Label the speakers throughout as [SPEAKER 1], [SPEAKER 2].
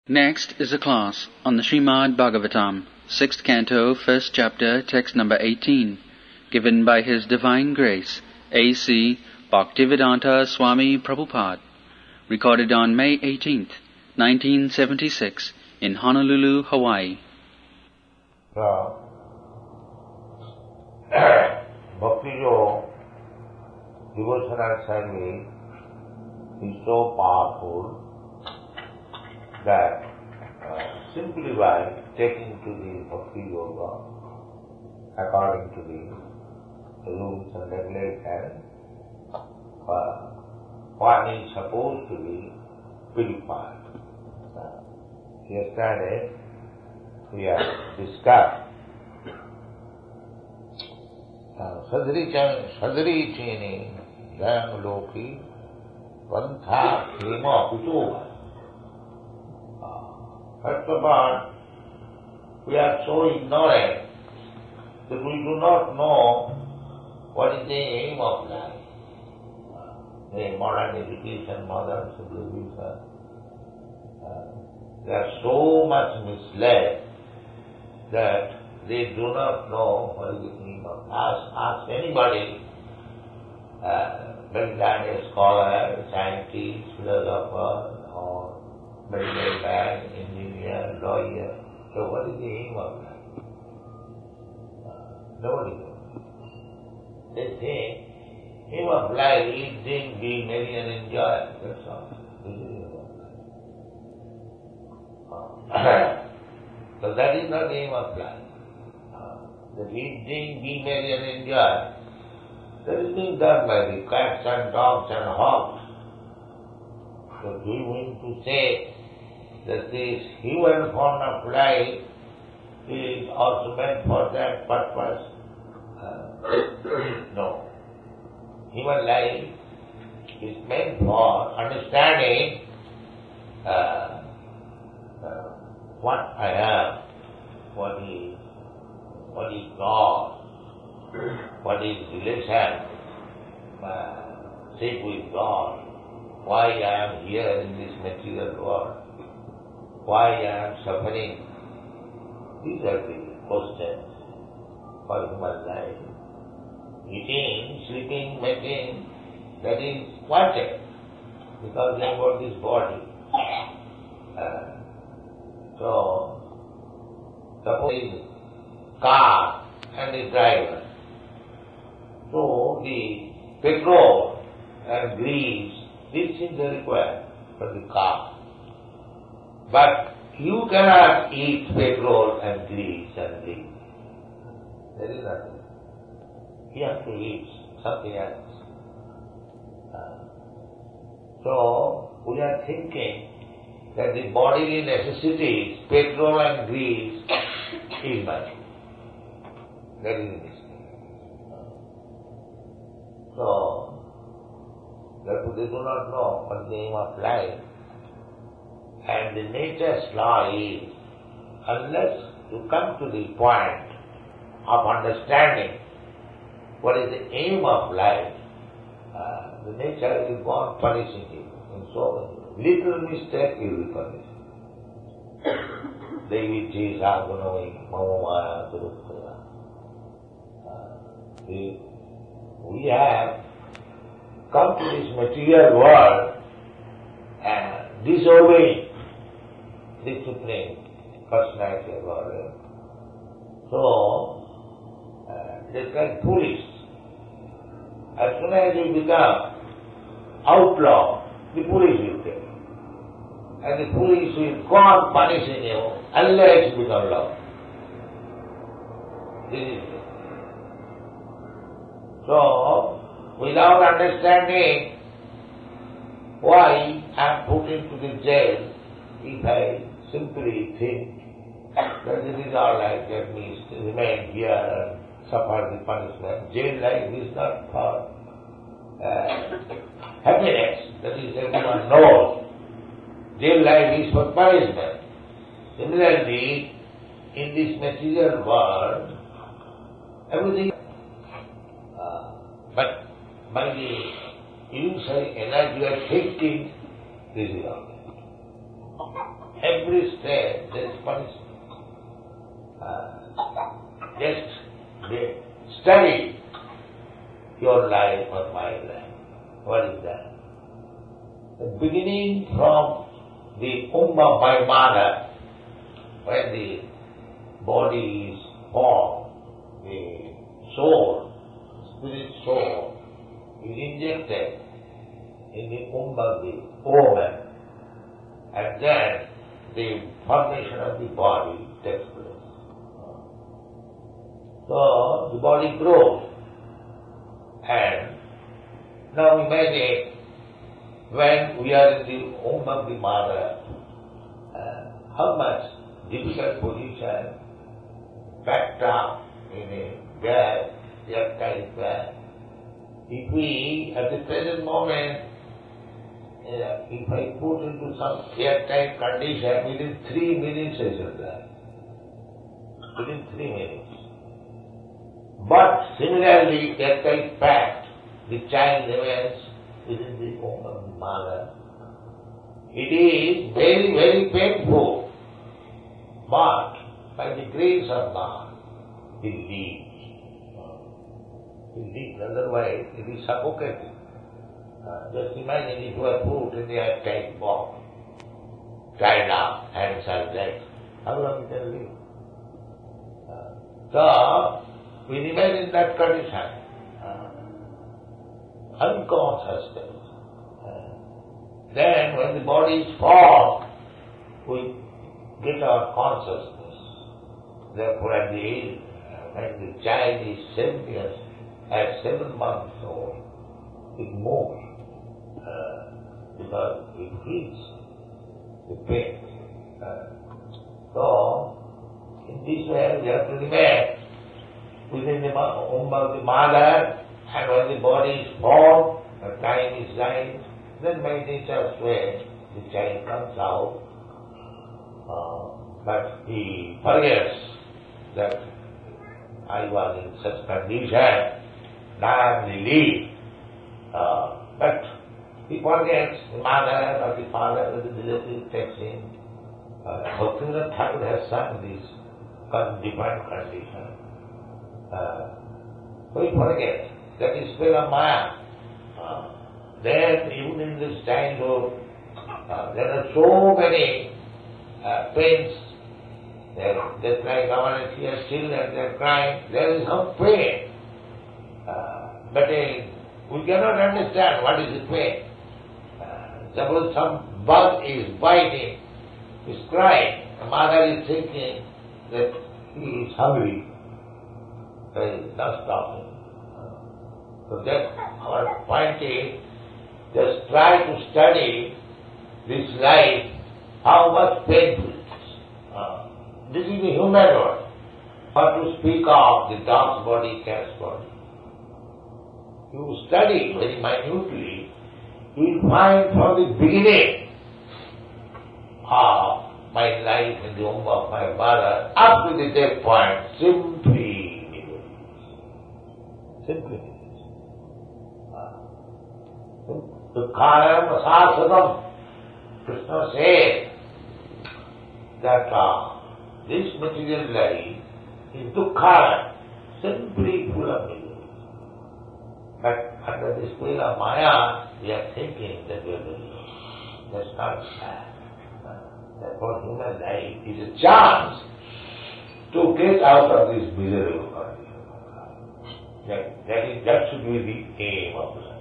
[SPEAKER 1] Next is a class on the Srimad Bhagavatam, 6th Canto, 1st Chapter, text number 18, given by His Divine Grace, A.C. Bhaktivedanta Swami Prabhupada, recorded on May 18th, 1976, in Honolulu, Hawaii.
[SPEAKER 2] Bhakti devotional service is so powerful that simply by taking to the Bhakti Yoga according to the rules and regulations, one is supposed to be purified. Yesterday we have discussed Sadri Chini Jayam Loki Vantha Hema Kutu. First of all, we are so ignorant that we do not know what is the aim of life. The modern education, modern civilization, they are so much misled that they do not know what is the aim of life. Ask anybody, very learned scholar, scientist, philosopher, or medical man, engineer, lawyer. So what is the aim of life? Nobody knows. They say, aim of life is drink, be merry and enjoy. That's all. This is the aim of life. So that is not the aim of life. That eat, drink, be merry and enjoy. That is being done by the cats and dogs and hogs. So do you mean to say that this human form of life is also meant for that purpose? No. Human life is meant for understanding what I am, what is God, what is relation, shape with God, why I am here in this material world, why I am suffering. These are the questions for human life. Eating, sleeping, making, that is wanted, because they have got this body. So, suppose car and the driver. So the petrol and grease, these things are required for the car. But you cannot eat petrol and grease and grease. There is nothing. You have to eat something else. So we are thinking that the bodily necessities, petrol and grease, is money. That is the mistake. So, therefore they do not know what the aim of life. And the nature's law is, unless you come to the point of understanding what is the aim of life, the nature will go on punishing you in so many. Little mistake you will be punished. Devi Jisa Gunoi Mamamaya Surukaya. We have come to this material world and disobeying the Supreme Personality of God. So, it is like foolish. As soon as you become outlaw, the police will take. And the police will go on punishing you unless you become law. This is it. So, without understanding why I am put into the jail, if I simply think that this is all right, let me remain here and suffer the punishment. Jail life is not for happiness, that is everyone knows. Jail life is for punishment. Similarly, in this material world, everything but by the illusory energy of thinking, this is all. every stage there is punishment. Just study your life or my life. What is that? Beginning from the womb of my mother, when the body is formed, the soul, spirit soul, is injected in the womb of the woman, and then the formation of the body takes place. So the body grows, and now imagine when we are in the womb of the mother, how much difficult position, packed up in a gas, airtight bag. If we, at the present moment, if I put into some airtight condition, within 3 minutes I shall die. Within 3 minutes. But similarly, airtight packed, the child remains within the womb of the mother. It is very, very painful, but by the grace of God, it leaves. It leaves, otherwise it is suffocating. Just imagine if you are put in the airtight box, tied up, hands and legs, how long it can live? So, we remain in that condition, unconscious state. Then when the body is formed, we get our consciousness. Therefore at the age, when the child is 7 years, at 7 months old, it moves because it feels the pain. So, in this way we have to remain within the womb of the mother, and when the body is formed, the time is right, then by nature's way the child comes out. But he forgets that I was in such condition, now I am relieved. But he forgets the mother or the father or the relative takes him. Bhaktivinoda Thakur has sung this different condition. So he forgets. That is spell of Maya. Then even in this childhood, there are so many pains. Just like our here children, they are crying, there is some pain. But we cannot understand what is the pain. Suppose some bug is biting, is crying, the mother is thinking that he is hungry, but he is not stopping. So that our point is, just try to study this life, how much painful it is. This is the human world. Not to speak of the dog's body, cat's body. You study very minutely, you will find from the beginning of my life in the womb of my mother up to the death point, simply misery. Simply misery. Dukhanam asasadam. Krishna says that this material life is dukkhanam, simply full of misery. But under the spell of Maya, we are thinking that we are doing it. That's not sad. Therefore, human life is a chance to get out of this miserable condition. That should be the aim of life.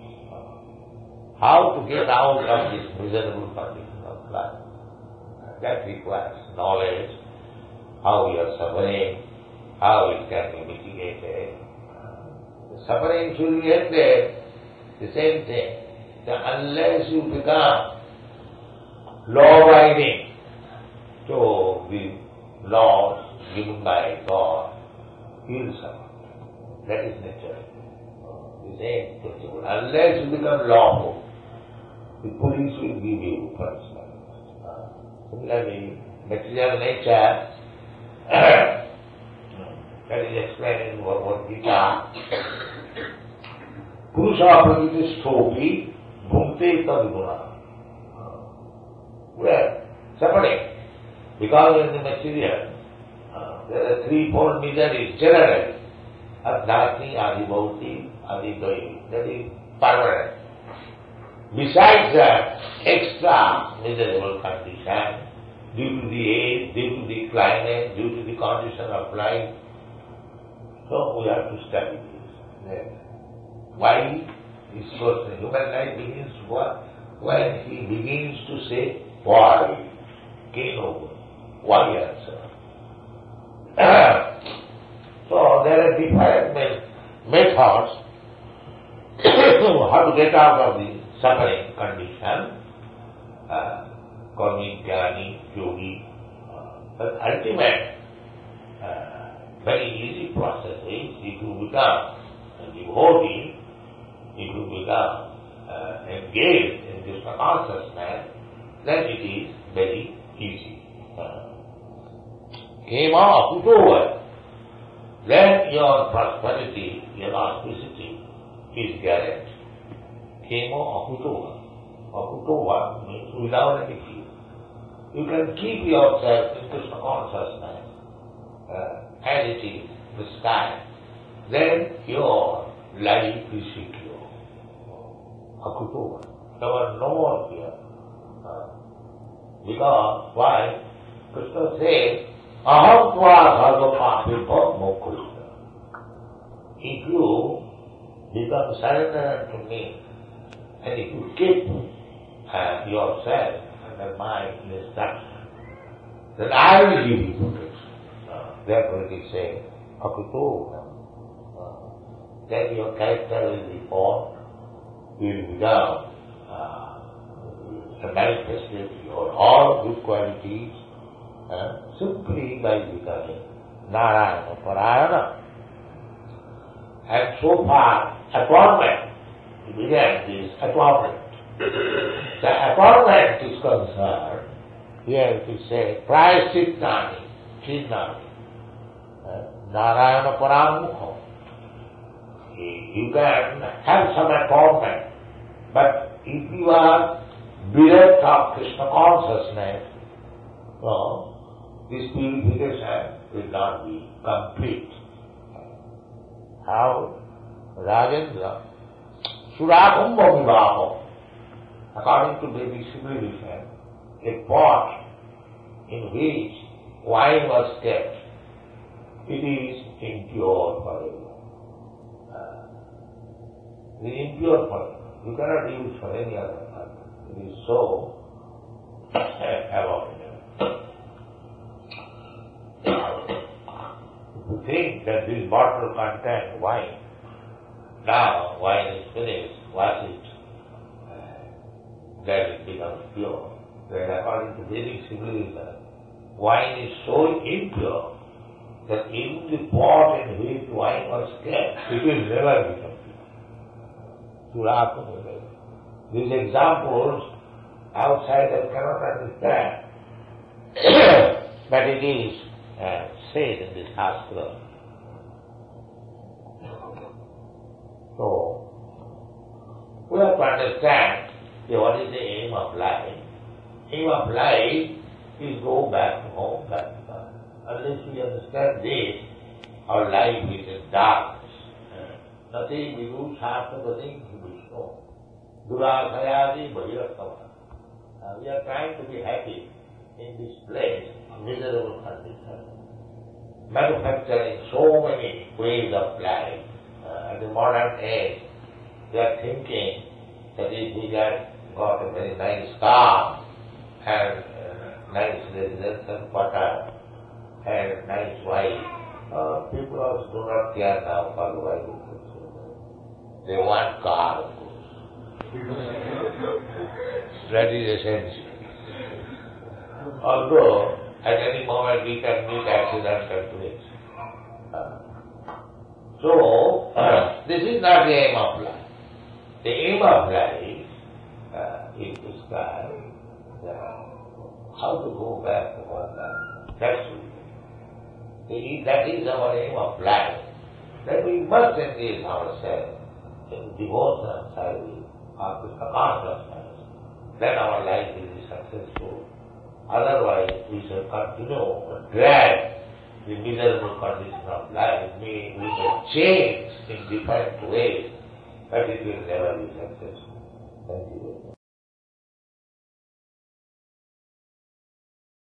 [SPEAKER 2] How to get out of this miserable condition of life. That requires knowledge, how we are suffering, how it can be mitigated. The suffering should be ended. The same thing. That unless you become law-abiding to the laws given by God, you will suffer. That is nature. The same principle. Unless you become lawful, the police will give you punishment. Similarly, material nature, that is explained in Bhagavad Gita. Purusha prakriti stopi bhunte tad guna. Where separate. Because in the material, there are threefold miseries generally. Adhyatmi, Adibhauti, Adidaivi. That is permanent. Besides that, extra miserable condition, due to the age, due to the climate, due to the condition of life, so we have to study this. Why this person, human life begins to work when he begins to say, why? Keno, why answer? So there are different methods how to get out of the suffering condition, karmi, jnani, yogi. But ultimate, very easy process is if you become a devotee, if you become engaged in Krishna consciousness, then it is very easy. Kema Akutova, then your prosperity, your auspicity is guaranteed. Kemo Akutova. Akutova means without any fear. You can keep yourself in Krishna consciousness as it is, the sky. Then your life is secure. Akutova. There was no more fear. Because why? Krishna says, Aham tva sarvapa vibhav mokkhushya. If you become surrendered to me, and if you keep yourself under my instruction, then I will give you protection. Therefore it is saying, Akuto, then your character will be formed, will become manifested your all good qualities simply by becoming Narayana Parayana. And so far, atonement, we began this atonement. The atonement is concerned, here it is said, Prayasiddhani, Chinnani, Narayana Paramukha. You can have some atonement, but if you are bereft of Krishna consciousness, so this purification will not be complete. How? Rajendra, Surakumbha Vivaho, according to Vedic civilization, a pot in which wine was kept, it is impure forever. It is impure forever. You cannot use for any other purpose. It is so abominable. If you think that this bottle contains wine, now wine is finished, wash it, then it becomes pure. Then according to Vedic civilization, wine is so impure that even the pot in which wine was kept, it will never become pure. These examples outsiders cannot understand, but it is said in this Shastra. So, we have to understand what is the aim of life. Aim of life is go back to home, back to God. Unless we understand this, our life is in darkness. Nothing we do, Shastra, nothing we show. Durasayadi Bhajiratava. We are trying to be happy in this place, miserable condition. Manufacturing so many ways of life. At the modern age, they are thinking that if we got a very nice car and nice residential quarter and nice wife, people also do not care now for the wife. They want car, of course. That is essential. Although at any moment we can meet accidental place. So, this is not the aim of life. The aim of life is to start how to go back to one life. That is our aim of life. That we must engage ourselves in devotion, service, or Krishna consciousness. Then our life will be successful. Otherwise, we shall continue to drag the miserable condition of life. We may change in different ways, but it will never be successful. Thank you.